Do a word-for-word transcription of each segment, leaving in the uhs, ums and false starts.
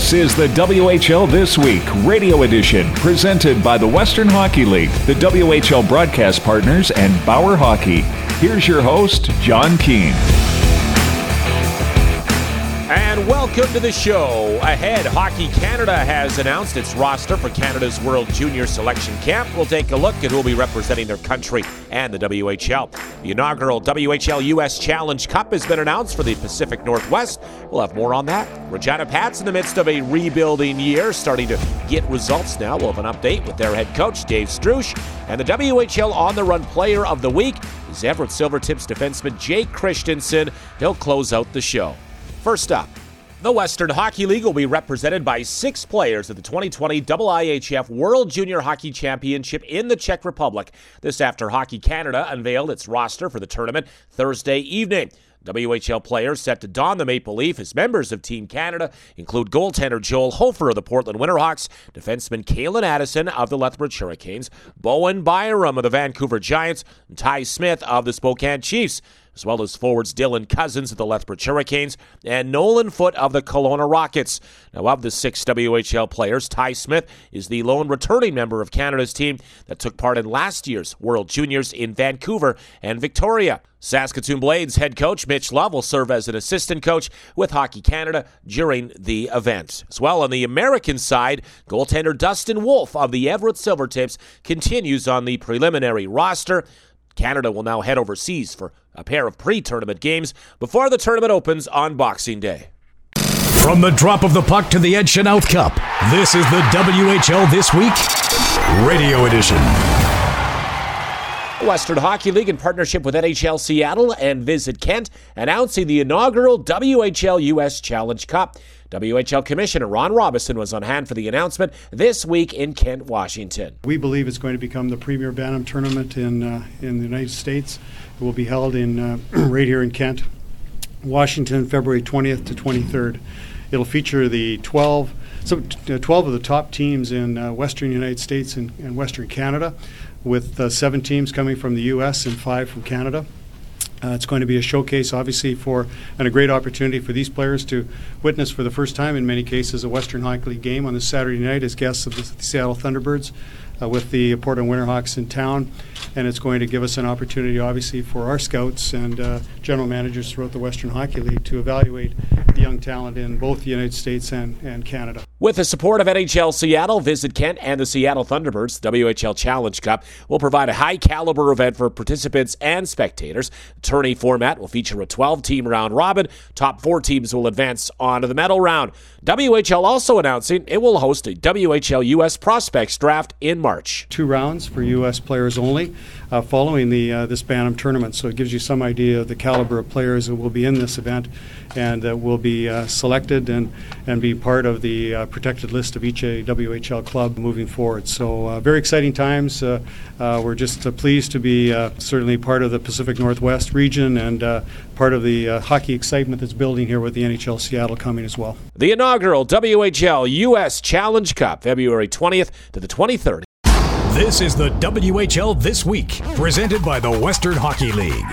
This is the W H L This Week Radio Edition, presented by the Western Hockey League, the W H L broadcast partners, and Bauer Hockey. Here's your host, John Keane. And welcome to the show. Ahead, Hockey Canada has announced its roster for Canada's World Junior Selection Camp. We'll take a look at who will be representing their country and the W H L. The inaugural W H L U S Challenge Cup has been announced for the Pacific Northwest. We'll have more on that. Regina Pats in the midst of a rebuilding year, starting to get results now. We'll have an update with their head coach, Dave Struch. And the W H L On-the-Run Player of the Week is Everett Silvertips defenseman Jake Christensen. He'll close out the show. First up, the Western Hockey League will be represented by six players at the twenty twenty I I H F World Junior Hockey Championship in the Czech Republic. This after Hockey Canada unveiled its roster for the tournament Thursday evening. W H L players set to don the maple leaf as members of Team Canada include goaltender Joel Hofer of the Portland Winterhawks, defenseman Kalen Addison of the Lethbridge Hurricanes, Bowen Byram of the Vancouver Giants, and Ty Smith of the Spokane Chiefs, as well as forwards Dylan Cousins of the Lethbridge Hurricanes and Nolan Foote of the Kelowna Rockets. Now, of the six W H L players, Ty Smith is the lone returning member of Canada's team that took part in last year's World Juniors in Vancouver and Victoria. Saskatoon Blades head coach Mitch Love will serve as an assistant coach with Hockey Canada during the event. As well, on the American side, goaltender Dustin Wolf of the Everett Silvertips continues on the preliminary roster. Canada will now head overseas for a pair of pre-tournament games before the tournament opens on Boxing Day. From the drop of the puck to the Ed Chenault Cup, this is the W H L This Week Radio Edition. The Western Hockey League, in partnership with N H L Seattle and Visit Kent, announcing the inaugural W H L U S Challenge Cup. W H L Commissioner Ron Robison was on hand for the announcement this week in Kent, Washington. We believe it's going to become the premier Bantam tournament in uh, in the United States. It will be held in uh, right here in Kent, Washington, February twentieth to twenty-third. It'll feature the twelve, so uh, twelve of the top teams in uh, Western United States and, and Western Canada, with uh, seven teams coming from the U S and five from Canada. Uh, it's going to be a showcase, obviously, for and a great opportunity for these players to witness for the first time, in many cases, a Western Hockey League game on this Saturday night as guests of the Seattle Thunderbirds uh, with the Portland Winterhawks in town. And it's going to give us an opportunity, obviously, for our scouts and uh, general managers throughout the Western Hockey League to evaluate the young talent in both the United States and, and Canada. With the support of N H L Seattle, Visit Kent, and the Seattle Thunderbirds, the W H L Challenge Cup will provide a high-caliber event for participants and spectators. The tourney format will feature a twelve-team round robin. Top four teams will advance on to the medal round. W H L also announcing it will host a W H L U S Prospects Draft in March. Two rounds for U S players only uh, following the uh, this Bantam tournament, so it gives you some idea of the caliber of players that will be in this event and that will be uh, selected and, and be part of the uh, protected list of each a W H L club moving forward. So uh, very exciting times. Uh, uh, we're just uh, pleased to be uh, certainly part of the Pacific Northwest region and uh, part of the uh, hockey excitement that's building here with the N H L Seattle coming as well. The inaugural W H L U S Challenge Cup, February twentieth to the twenty-third. This is the W H L This Week, presented by the Western Hockey League.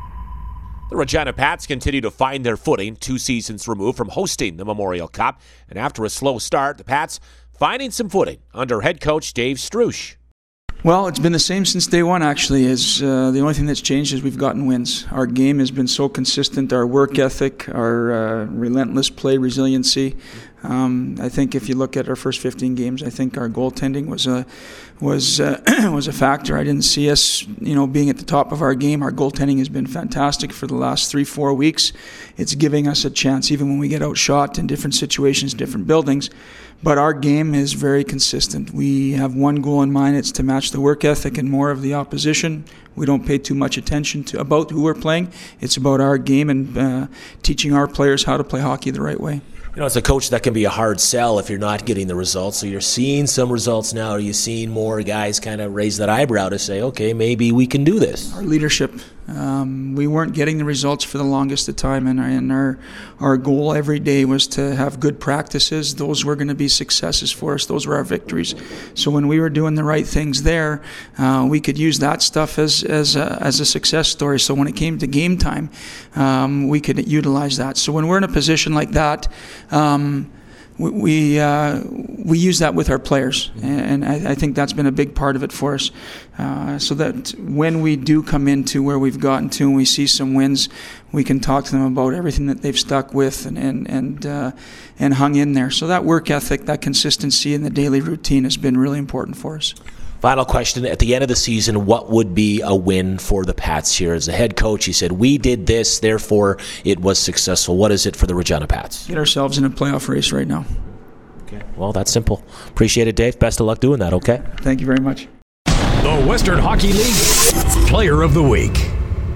The Regina Pats continue to find their footing two seasons removed from hosting the Memorial Cup. And after a slow start, the Pats finding some footing under head coach Dave Struch. Well, it's been the same since day one, actually. Is uh, the only thing that's changed is we've gotten wins. Our game has been so consistent, our work ethic, our uh, relentless play resiliency. Um, I think if you look at our first fifteen games, I think our goaltending was a was uh, was a factor. I didn't see us, you know, being at the top of our game. Our goaltending has been fantastic for the last three, four weeks. It's giving us a chance, even when we get outshot in different situations, different buildings. But our game is very consistent. We have one goal in mind. It's to match the work ethic and more of the opposition. We don't pay too much attention to about who we're playing. It's about our game and uh, teaching our players how to play hockey the right way. You know, as a coach, that can be a hard sell if you're not getting the results. So you're seeing some results now. Are you seeing more guys kind of raise that eyebrow to say, okay, maybe we can do this? Our leadership. Um, we weren't getting the results for the longest of time, and, and our our goal every day was to have good practices. Those were going to be successes for us. Those were our victories. So when we were doing the right things there, uh, we could use that stuff as as a, as a success story. So when it came to game time, um, we could utilize that. So when we're in a position like that, um, we we, uh, we use that with our players, and I, I think that's been a big part of it for us. Uh, so that when we do come into where we've gotten to and we see some wins, we can talk to them about everything that they've stuck with and and and, uh, and hung in there. So that work ethic, that consistency in the daily routine has been really important for us. Final question. At the end of the season, what would be a win for the Pats here? As a head coach, he said, we did this, therefore it was successful. What is it for the Regina Pats? Get ourselves in a playoff race right now. Okay. Well, that's simple. Appreciate it, Dave. Best of luck doing that, okay? Thank you very much. The Western Hockey League Player of the Week.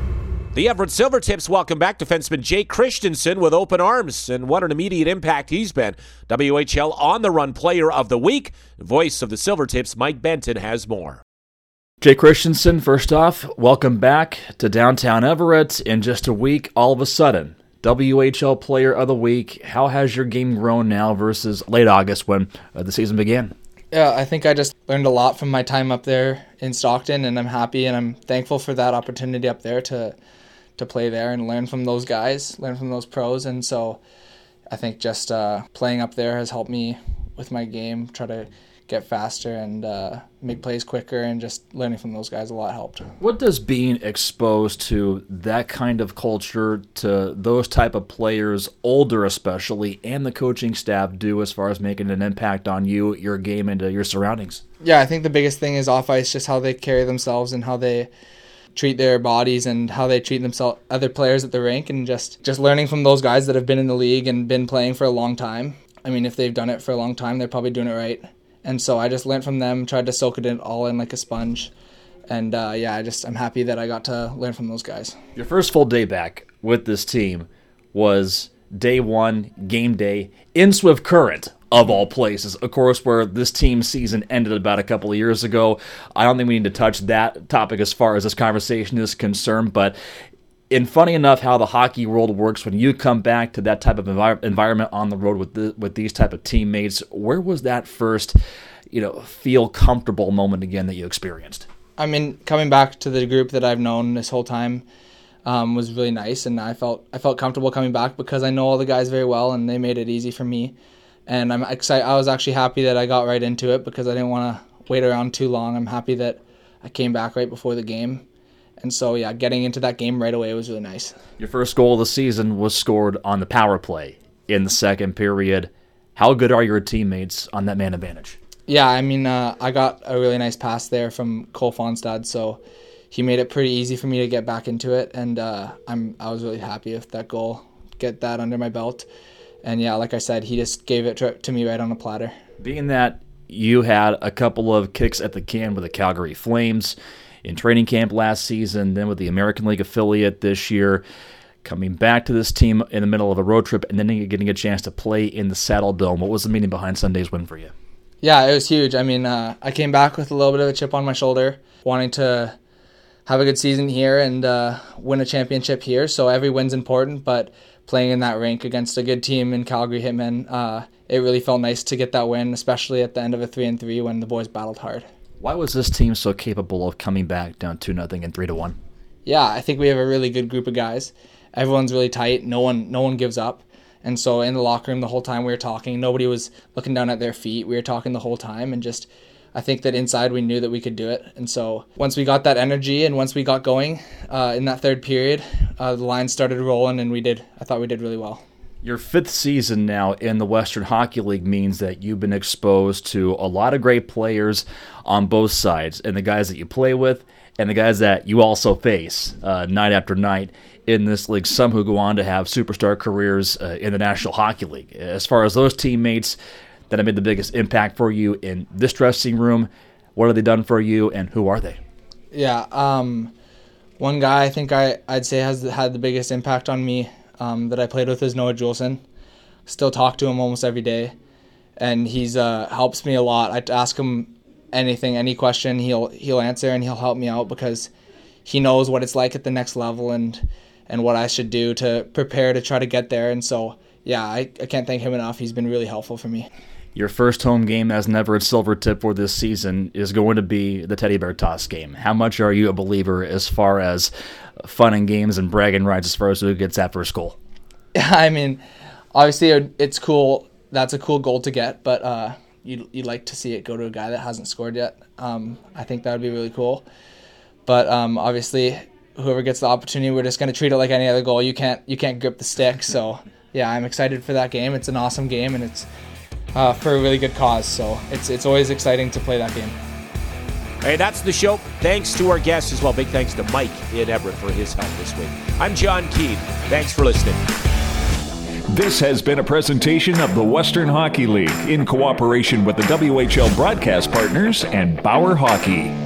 The Everett Silvertips welcome back defenseman Jake Christensen with open arms, and what an immediate impact he's been. W H L On the Run Player of the Week. Voice of the Silvertips, Mike Benton, has more. Jake Christensen, first off, welcome back to downtown Everett. In just a week, all of a sudden, W H L Player of the Week. How has your game grown now versus late August when uh, the season began? Yeah, I think I just learned a lot from my time up there in Stockton, and I'm happy and I'm thankful for that opportunity up there to to play there and learn from those guys, learn from those pros. And so I think just uh, playing up there has helped me with my game, try to get faster and uh, make plays quicker, and just learning from those guys a lot helped. What does being exposed to that kind of culture, to those type of players, older especially, and the coaching staff do as far as making an impact on you, your game, and uh, your surroundings? Yeah, I think the biggest thing is off ice, just how they carry themselves and how they treat their bodies and how they treat themselves, other players at the rink, and just, just learning from those guys that have been in the league and been playing for a long time. I mean, if they've done it for a long time, they're probably doing it right. And so I just learned from them, tried to soak it in all in like a sponge. And uh, yeah, I just, I'm happy that I got to learn from those guys. Your first full day back with this team was day one, game day, in Swift Current, of all places. Of course, where this team's season ended about a couple of years ago. I don't think we need to touch that topic as far as this conversation is concerned, but and funny enough how the hockey world works, when you come back to that type of envir- environment on the road with the, with these type of teammates, where was that first, you know, feel comfortable moment again that you experienced? I mean, coming back to the group that I've known this whole time um, was really nice, and I felt I felt comfortable coming back because I know all the guys very well, and they made it easy for me. And I'm excited. I was actually happy that I got right into it because I didn't want to wait around too long. I'm happy that I came back right before the game. And so, yeah, getting into that game right away was really nice. Your first goal of the season was scored on the power play in the second period. How good are your teammates on that man advantage? Yeah, I mean, uh, I got a really nice pass there from Cole Fonstad, so he made it pretty easy for me to get back into it. And uh, I'm I was really happy with that goal, get that under my belt. And yeah, like I said, he just gave it to, to me right on a platter. Being that you had a couple of kicks at the can with the Calgary Flames in training camp last season, then with the American League affiliate this year, coming back to this team in the middle of a road trip, and then getting a chance to play in the Saddle Dome, what was the meaning behind Sunday's win for you? Yeah, it was huge. I mean, uh, I came back with a little bit of a chip on my shoulder, wanting to have a good season here and uh, win a championship here. So every win's important, but playing in that rink against a good team in Calgary Hitmen, uh, it really felt nice to get that win, especially at the end of a three and three when the boys battled hard. Why was this team so capable of coming back down two nothing and three to one? Yeah, I think we have a really good group of guys. Everyone's really tight. No one, no one gives up. And so in the locker room the whole time we were talking, nobody was looking down at their feet. We were talking the whole time, and just I think that inside we knew that we could do it. And so once we got that energy and once we got going uh, in that third period, uh, the line started rolling, and we did. I thought we did really well. Your fifth season now in the Western Hockey League means that you've been exposed to a lot of great players on both sides, and the guys that you play with and the guys that you also face uh, night after night in this league, some who go on to have superstar careers uh, in the National Hockey League. As far as those teammates that have made the biggest impact for you in this dressing room, what have they done for you, and who are they? Yeah, um, one guy I think I, I'd say has had the biggest impact on me um, that I played with is Noah Juleson. Still talk to him almost every day, and he's uh, helps me a lot. I ask him anything, any question, he'll he'll answer and he'll help me out because he knows what it's like at the next level and and what I should do to prepare to try to get there. And so, yeah, I, I can't thank him enough. He's been really helpful for me. Your first home game as an Everett Silvertip for this season is going to be the Teddy Bear Toss game. How much are you a believer as far as fun and games and bragging rights as far as who gets that first goal? I mean, obviously it's cool that's a cool goal to get, but uh, you'd, you'd like to see it go to a guy that hasn't scored yet. Um, I think that would be really cool. But um, obviously, whoever gets the opportunity, we're just going to treat it like any other goal. You can't you can't grip the stick. So, yeah, I'm excited for that game. It's an awesome game, and it's uh, for a really good cause. So it's it's always exciting to play that game. Hey, that's the show. Thanks to our guests as well. Big thanks to Mike in Everett for his help this week. I'm John Keane. Thanks for listening. This has been a presentation of the Western Hockey League in cooperation with the W H L broadcast partners and Bauer Hockey.